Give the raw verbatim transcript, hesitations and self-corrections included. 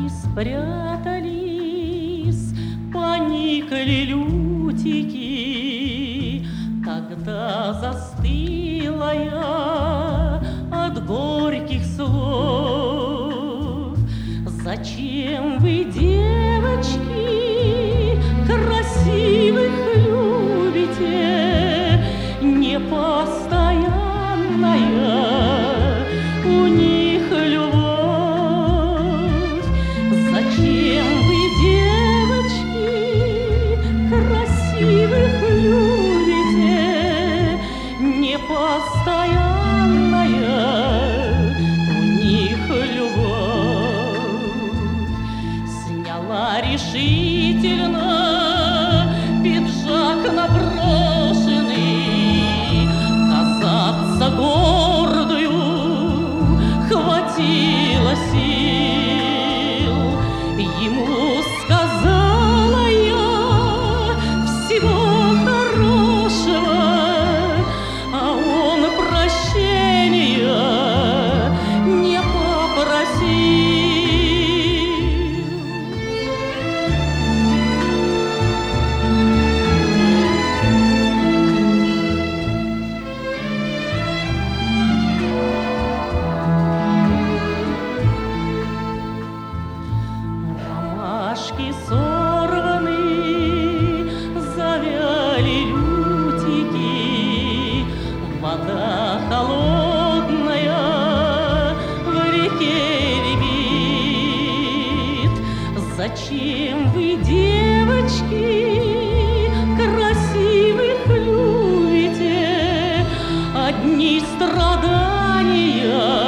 спрятались, поникли лютики. Тогда застыла я от горьких слов. Зачем вы, девочки, красивых любите? Непостоянная у них любовь. Зачем вы, девочки, красивых любите? Непостоянная у них любовь. Сняла решительно пиджак наброшенный, казаться гордою хватило сил. Ему сказала я всего хорошего, а он прощения не попросил. Ромашки сорваны, завяли лютики, вода холодная в реке рябит. Зачем вы, девочки, красивых любите? Одни страдания